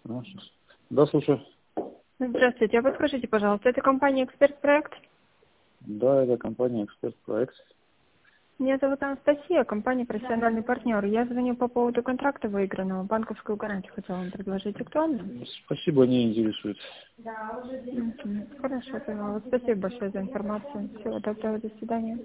А, сейчас. Да, слушаю. Здравствуйте, а подскажите, пожалуйста, это компания «Эксперт Проект»? Да, это компания «Эксперт Проект». Меня зовут Анастасия, компания «Профессиональный партнер». Я звоню по поводу контракта выигранного. Банковскую гарантию хотела вам предложить. Актуально? Спасибо, не интересует. Хорошо, поняла. Спасибо большое за информацию. Всего доброго, до свидания.